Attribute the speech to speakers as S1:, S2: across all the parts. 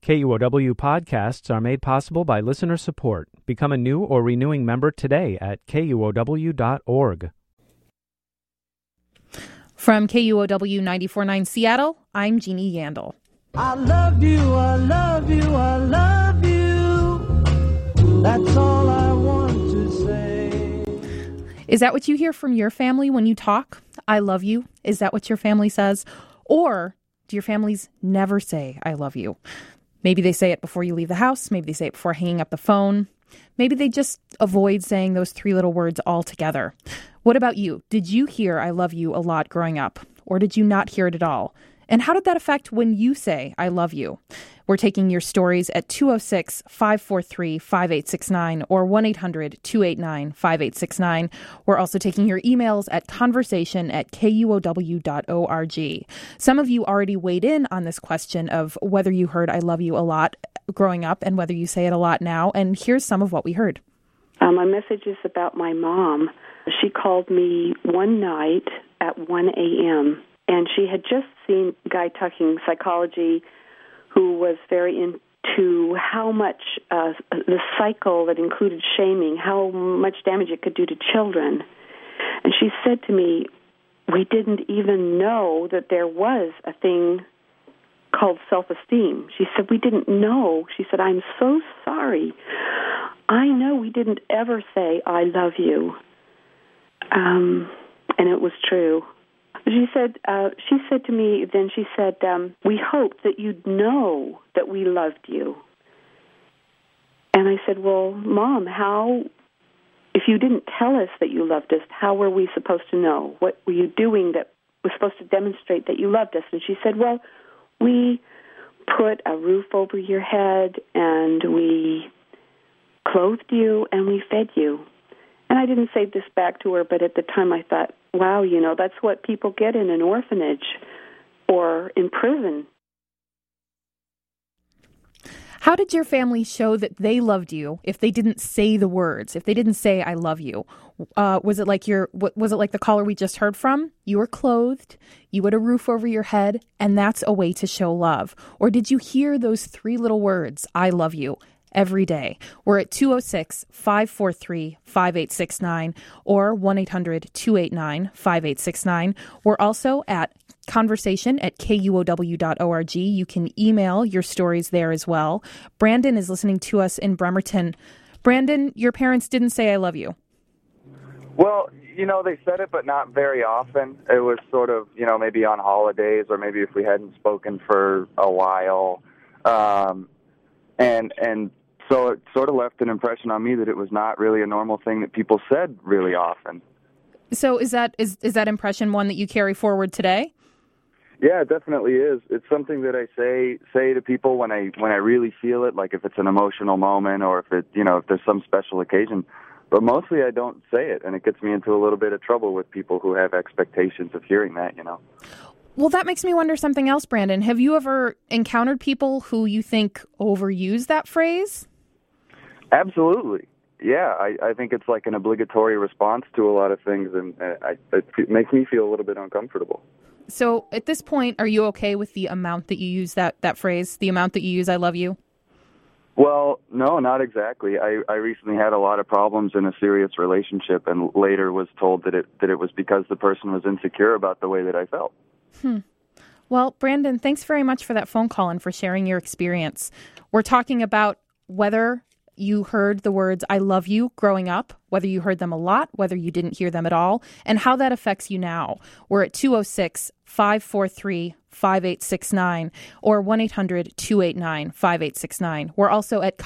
S1: KUOW podcasts are made possible by listener support. Become a new or renewing member today at KUOW.org.
S2: From KUOW 94.9 Seattle, I'm Jeannie Yandel.
S3: I love you, I love you, I love you. That's all I want to say.
S2: Is that what you hear from your family when you talk? I love you. Is that what your family says? Or do your families never say, I love you? Maybe they say it before you leave the house. Maybe they say it before hanging up the phone. Maybe they just avoid saying those three little words altogether. What about you? Did you hear I love you a lot growing up? Or did you not hear it at all? And how did that affect when you say I love you? We're taking your stories at 206-543-5869 or 1-800-289-5869. We're also taking your emails at conversation@kuow.org. Some of you already weighed in on this question of whether you heard I love you a lot growing up and whether you say it a lot now. And here's some of what we heard.
S4: My message is about my mom. She called me one night at 1 a.m., and she had just seen a guy talking psychology who was very into how much the cycle that included shaming, how much damage it could do to children. And she said to me, we didn't even know that there was a thing called self-esteem. She said, we didn't know. She said, I'm so sorry. I know we didn't ever say, I love you. And it was true. She said to me, then she said, we hoped that you'd know that we loved you. And I said, well, Mom, how, if you didn't tell us that you loved us, how were we supposed to know? What were you doing that was supposed to demonstrate that you loved us? And she said, well, we put a roof over your head and we clothed you and we fed you. And I didn't say this back to her, but at the time I thought, wow, that's what people get in an orphanage or in prison.
S2: How did your family show that they loved you if they didn't say the words, if they didn't say I love you? Was it like the caller we just heard from? You were clothed, you had a roof over your head, and that's a way to show love. Or did you hear those three little words, I love you, every day? We're at 206-543-5869 or 1-800-289-5869. We're also at conversation@kuow.org. You can email your stories there as well. Brandon is listening to us in Bremerton. Brandon, your parents didn't say I love you.
S5: Well, they said it, but not very often. It was sort of, maybe on holidays or maybe if we hadn't spoken for a while. And so it sort of left an impression on me that it was not really a normal thing that people said really often. So is that
S2: impression one that you carry forward today?
S5: Yeah, it definitely is. It's something that I say to people when I really feel it, like if it's an emotional moment or if if there's some special occasion. But mostly I don't say it, and it gets me into a little bit of trouble with people who have expectations of hearing that,
S2: Well, that makes me wonder something else, Brandon. Have you ever encountered people who you think overuse that phrase?
S5: Absolutely. Yeah, I think it's like an obligatory response to a lot of things, and it makes me feel a little bit uncomfortable.
S2: So at this point, are you okay with the amount that you use that phrase, the amount that you use I love you?
S5: Well, no, not exactly. I recently had a lot of problems in a serious relationship and later was told that it was because the person was insecure about the way that I felt.
S2: Well, Brandon, thanks very much for that phone call and for sharing your experience. We're talking about whether you heard the words I love you growing up, whether you heard them a lot, whether you didn't hear them at all, and how that affects you now. We're at 206-543-5869 or 1-800-289-5869. We're also at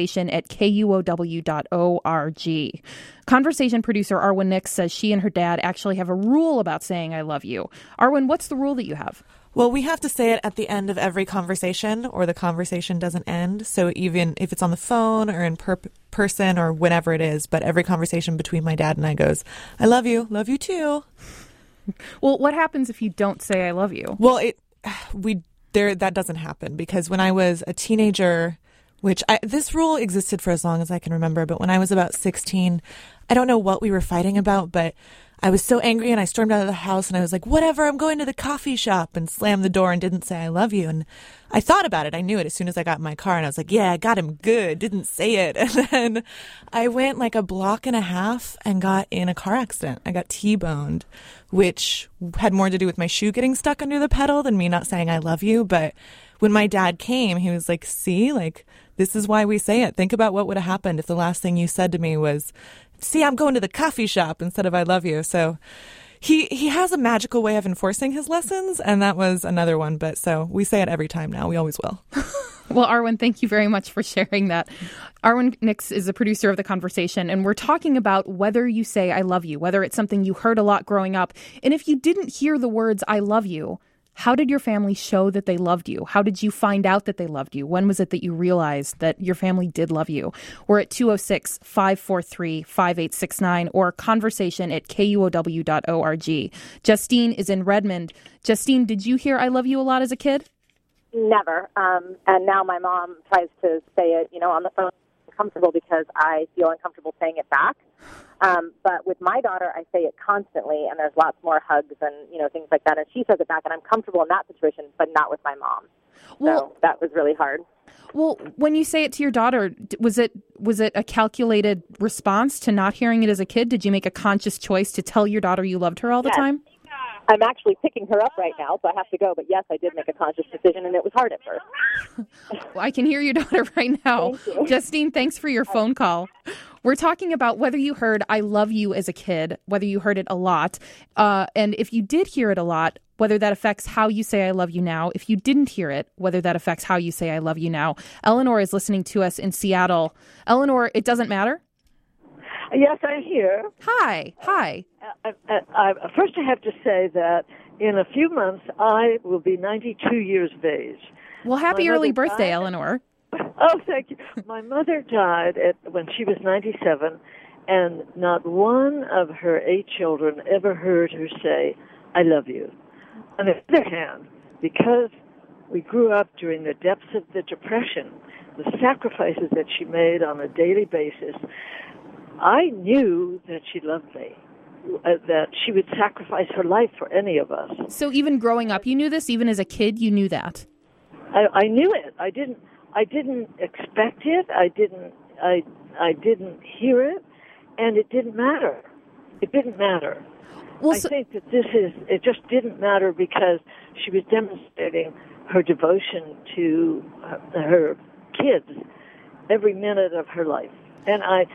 S2: conversation@kuow.org. Conversation producer Arwen Nix says she and her dad actually have a rule about saying I love you. Arwen, what's the rule that you have?
S6: Well, we have to say it at the end of every conversation or the conversation doesn't end. So even if it's on the phone or in person or whenever it is, but every conversation between my dad and I goes, I love you too.
S2: Well, what happens if you don't say I love you?
S6: Well, that doesn't happen because when I was a teenager, this rule existed for as long as I can remember, but when I was about 16, I don't know what we were fighting about, but I was so angry and I stormed out of the house and I was like, whatever, I'm going to the coffee shop, and slammed the door and didn't say I love you. And I thought about it. I knew it as soon as I got in my car and I was like, yeah, I got him good. Didn't say it. And then I went like a block and a half and got in a car accident. I got T-boned, which had more to do with my shoe getting stuck under the pedal than me not saying I love you. But when my dad came, he was like, see, like, this is why we say it. Think about what would have happened if the last thing you said to me was, see, I'm going to the coffee shop, instead of I love you. So he has a magical way of enforcing his lessons, and that was another one. But so we say it every time now. We always will.
S2: Well, Arwen, thank you very much for sharing that. Arwen Nix is the producer of The Conversation, and we're talking about whether you say I love you, whether it's something you heard a lot growing up. And if you didn't hear the words I love you, how did your family show that they loved you? How did you find out that they loved you? When was it that you realized that your family did love you? We're at 206-543-5869 or conversation@kuow.org. Justine is in Redmond. Justine, did you hear I love you a lot as a kid?
S7: Never. And now my mom tries to say it, on the phone, uncomfortable because I feel uncomfortable saying it back. But with my daughter, I say it constantly, and there's lots more hugs and, things like that. And she says it back, and I'm comfortable in that situation, but not with my mom. So that was really hard.
S2: Well, when you say it to your daughter, was it a calculated response to not hearing it as a kid? Did you make a conscious choice to tell your daughter you loved her all the time?
S7: I'm actually picking her up right now, so I have to go. But yes, I did make a conscious decision, and it was hard at first.
S2: Well, I can hear your daughter right now. Justine, thanks for your phone call. We're talking about whether you heard I love you as a kid, whether you heard it a lot. And if you did hear it a lot, whether that affects how you say I love you now. If you didn't hear it, whether that affects how you say I love you now. Eleanor is listening to us in Seattle. Eleanor, it doesn't matter?
S8: Yes, I'm here.
S2: Hi.
S8: First, I have to say that in a few months, I will be 92 years of age.
S2: Well, happy early birthday, Eleanor.
S8: Oh, thank you. My mother died when she was 97, and not one of her 8 children ever heard her say, I love you. On the other hand, because we grew up during the depths of the Depression, the sacrifices that she made on a daily basis, I knew that she loved me, that she would sacrifice her life for any of us.
S2: So even growing up, you knew this? Even as a kid, you knew that?
S8: I knew it. I didn't expect it. I didn't hear it, and it didn't matter. It didn't matter. Well, I think that it just didn't matter because she was demonstrating her devotion to her kids every minute of her life. And I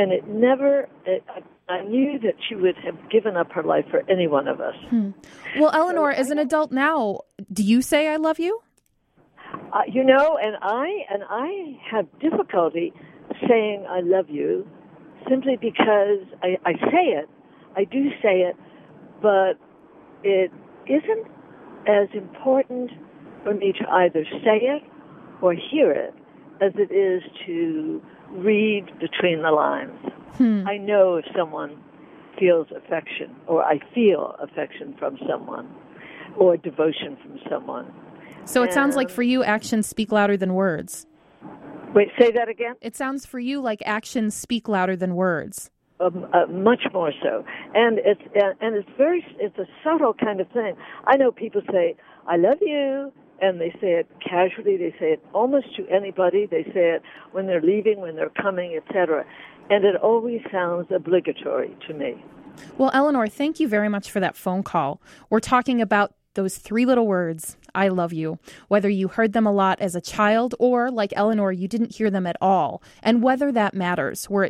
S8: knew that she would have given up her life for any one of us.
S2: Well, Eleanor, as an adult now, do you say I love you?
S8: And I have difficulty saying I love you simply because I say it. I do say it, but it isn't as important for me to either say it or hear it as it is to read between the lines. I know if someone feels affection, or I feel affection from someone, or devotion from someone.
S2: So it sounds like for you, actions speak louder than words.
S8: Wait, say that again?
S2: It sounds for you like actions speak louder than words.
S8: Much more so, and it's a subtle kind of thing. I know people say I love you, and they say it casually. They say it almost to anybody. They say it when they're leaving, when they're coming, etc. And it always sounds obligatory to me.
S2: Well, Eleanor, thank you very much for that phone call. We're talking about those 3 little words, I love you, whether you heard them a lot as a child or, like Eleanor, you didn't hear them at all, and whether that matters. We're at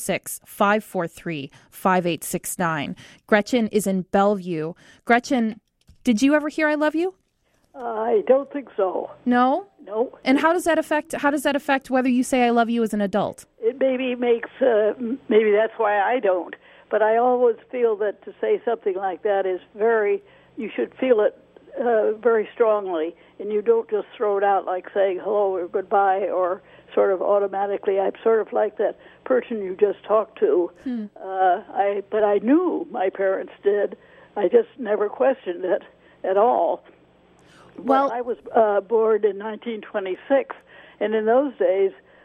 S2: 206-543-5869. Gretchen is in Bellevue. Gretchen, did you ever hear I love you?
S9: I don't think so.
S2: No?
S9: No.
S2: And how does that affect whether you say I love you as an adult?
S9: It maybe makes, maybe that's why I don't. But I always feel that to say something like that is you should feel it very strongly, and you don't just throw it out like saying hello or goodbye or sort of automatically. I'm sort of like that person you just talked to. But I knew my parents did. I just never questioned it at all. Well, I was born in 1926, and in those days,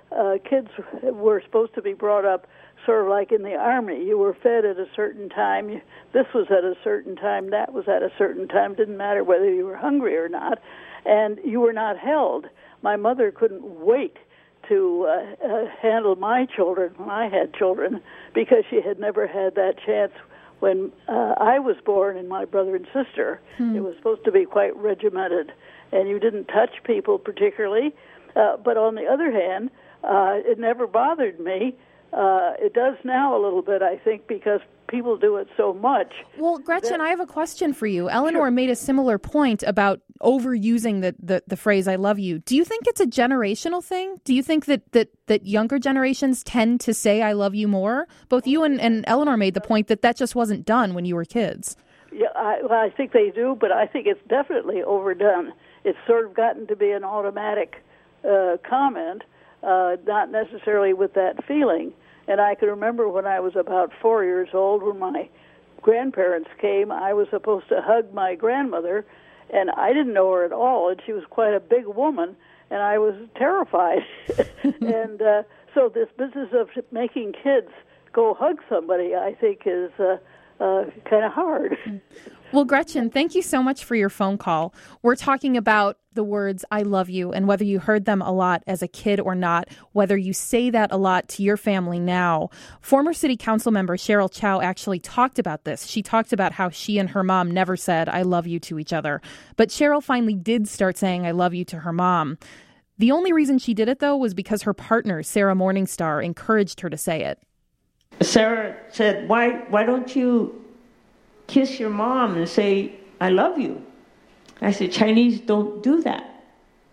S9: kids were supposed to be brought up sort of like in the Army. You were fed at a certain time. This was at a certain time. That was at a certain time. Didn't matter whether you were hungry or not. And you were not held. My mother couldn't wait to handle my children when I had children because she had never had that chance when I was born and my brother and sister. It was supposed to be quite regimented, and you didn't touch people particularly. But on the other hand, it never bothered me. It does now a little bit, I think, because people do it so much.
S2: Well, Gretchen, I have a question for you. Eleanor made a similar point about overusing the phrase "I love you." Do you think it's a generational thing? Do you think that younger generations tend to say "I love you" more? Both you and Eleanor made the point that just wasn't done when you were kids.
S9: Yeah, I think they do, but I think it's definitely overdone. It's sort of gotten to be an automatic comment, not necessarily with that feeling. And I can remember when I was about 4 years old, when my grandparents came, I was supposed to hug my grandmother, and I didn't know her at all, and she was quite a big woman, and I was terrified. And so this business of making kids go hug somebody, I think, is kind of hard.
S2: Well, Gretchen, thank you so much for your phone call. We're talking about the words "I love you" and whether you heard them a lot as a kid or not, whether you say that a lot to your family now. Former city council member Cheryl Chow actually talked about this. She talked about how she and her mom never said "I love you" to each other. But Cheryl finally did start saying "I love you" to her mom. The only reason she did it, though, was because her partner, Sarah Morningstar, encouraged her to say it.
S10: Sarah said, why don't you kiss your mom and say, "I love you"? I said, Chinese don't do that.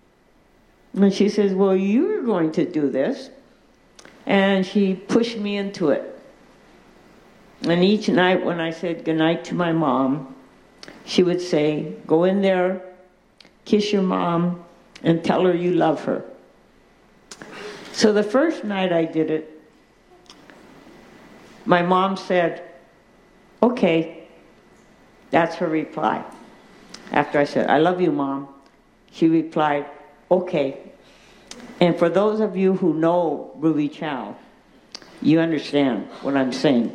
S10: And she says, well, you're going to do this. And she pushed me into it. And each night when I said goodnight to my mom, she would say, go in there, kiss your mom, and tell her you love her. So the first night I did it, my mom said, okay. That's her reply. After I said, I love you, Mom, she replied, okay. And for those of you who know Ruby Chow, you understand what I'm saying.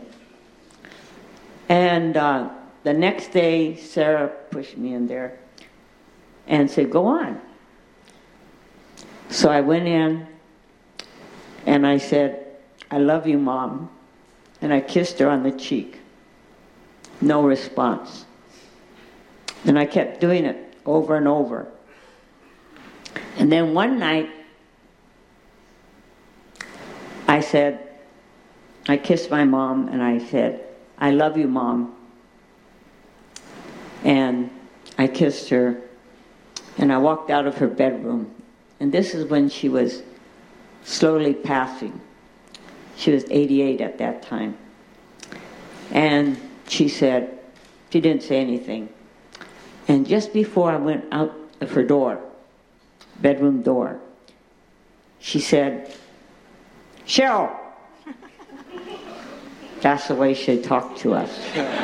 S10: And the next day, Sarah pushed me in there and said, go on. So I went in and I said, I love you, Mom. And I kissed her on the cheek. No response. And I kept doing it over and over. And then one night, I kissed my mom and I said, I love you, Mom. And I kissed her and I walked out of her bedroom. And this is when she was slowly passing. She was 88 at that time. And she said, she didn't say anything. And just before I went out of her door, bedroom door, she said, Cheryl. That's the way she talked to us.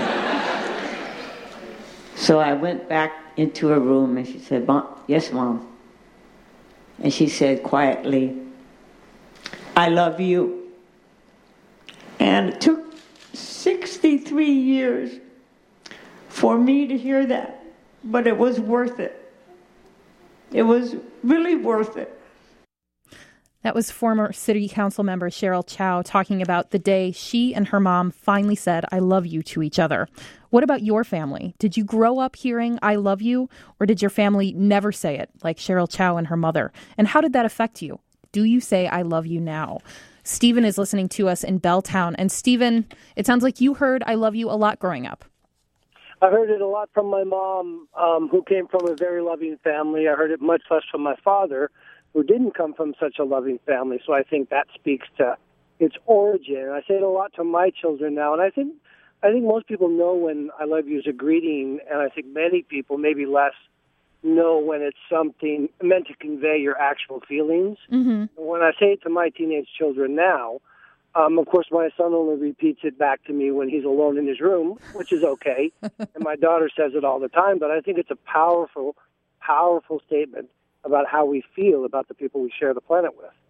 S10: So I went back into her room and she said, yes, Mom. And she said quietly, I love you. And it took 63 years for me to hear that, but it was worth it. It was really worth it.
S2: That was former city council member Cheryl Chow talking about the day she and her mom finally said, I love you to each other. What about your family? Did you grow up hearing I love you, or did your family never say it like Cheryl Chow and her mother? And how did that affect you? Do you say I love you now? Stephen is listening to us in Belltown. And Stephen, it sounds like you heard I love you a lot growing up.
S11: I heard it a lot from my mom, who came from a very loving family. I heard it much less from my father, who didn't come from such a loving family. So I think that speaks to its origin. I say it a lot to my children now, and I think most people know when I love you is a greeting, and I think many people, maybe less, know when it's something meant to convey your actual feelings. Mm-hmm. When I say it to my teenage children now, of course, my son only repeats it back to me when he's alone in his room, which is okay. And my daughter says it all the time, but I think it's a powerful, powerful statement about how we feel about the people we share the planet with.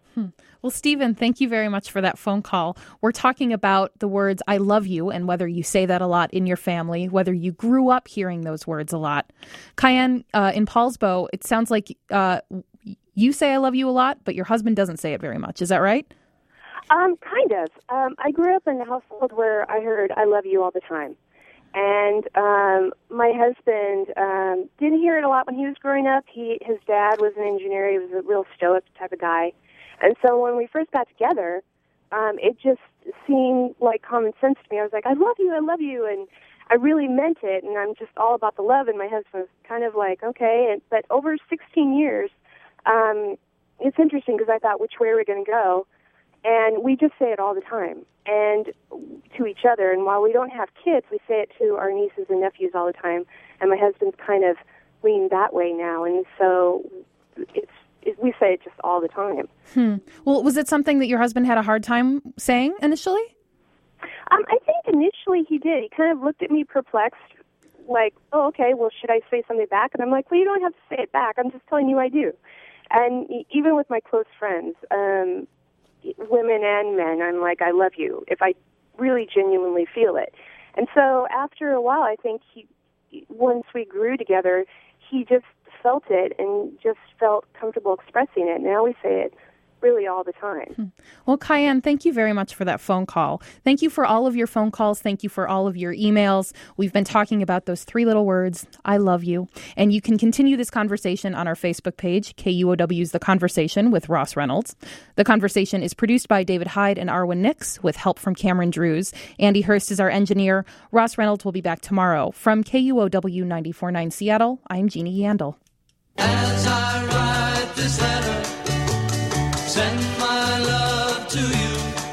S2: Well, Stephen, thank you very much for that phone call. We're talking about the words I love you and whether you say that a lot in your family, whether you grew up hearing those words a lot. Cayenne, in Paulsbo, it sounds like you say I love you a lot, but your husband doesn't say it very much. Is that right?
S12: Kind of. I grew up in a household where I heard I love you all the time. And my husband didn't hear it a lot when he was growing up. His dad was an engineer. He was a real stoic type of guy. And so when we first got together, it just seemed like common sense to me. I was like, I love you, and I really meant it, and I'm just all about the love. And my husband was kind of like, okay. But over 16 years, it's interesting because I thought, which way are we going to go? And we just say it all the time, and to each other. And while we don't have kids, we say it to our nieces and nephews all the time. And my husband's kind of leaned that way now, and so we say it just all the time.
S2: Well, was it something that your husband had a hard time saying initially?
S12: I think initially he did. He kind of looked at me perplexed, like, oh, okay, well, should I say something back? And I'm like, well, you don't have to say it back. I'm just telling you I do. And even with my close friends, women and men, I'm like, I love you, if I really genuinely feel it. And so after a while, I think once we grew together, he just felt it and just felt comfortable expressing it. Now we say it really all the time.
S2: Well, Cayenne, thank you very much for that phone call. Thank you for all of your phone calls. Thank you for all of your emails. We've been talking about those three little words, I love you. And you can continue this conversation on our Facebook page, KUOW's The Conversation with Ross Reynolds. The Conversation is produced by David Hyde and Arwen Nix with help from Cameron Drews. Andy Hurst is our engineer. Ross Reynolds will be back tomorrow. From KUOW 94.9 Seattle, I'm Jeannie Yandel.
S3: As I write this letter, send my love to you.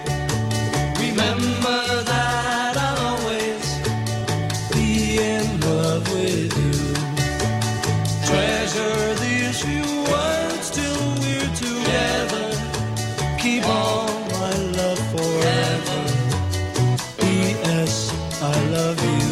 S3: Remember that I'll always be in love with you. Treasure these few words till we're together. Keep all my love forever. P.S. I love you.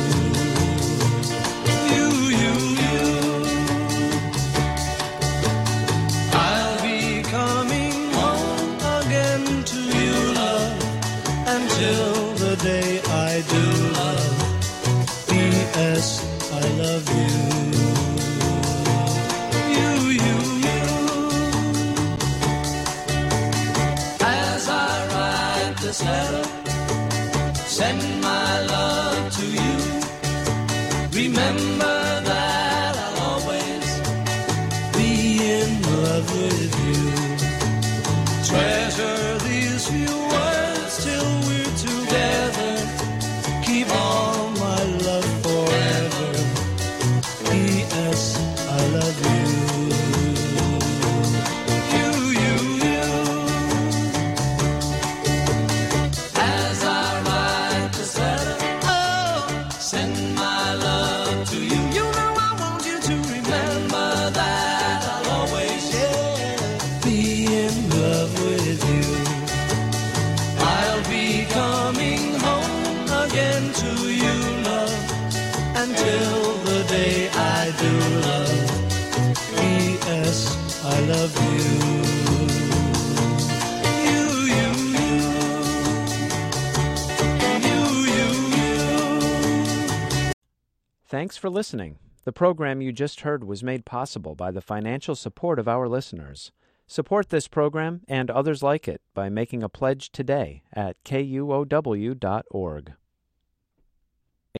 S3: Till the day I do love, P.S. I love you. As I write this letter, send my love to you. Remember that I'll always be in love with you. Treasure these few words till we're together. Keep all my love forever. P.S. I love you. As I write this letter, oh, send my love to you. You know I want you to remember that I'll always, be in love with you. I'll be coming home again to you, love, until the day I do love. P.S. I love you.
S1: Thanks for listening. The program you just heard was made possible by the financial support of our listeners. Support this program and others like it by making a pledge today at KUOW.org.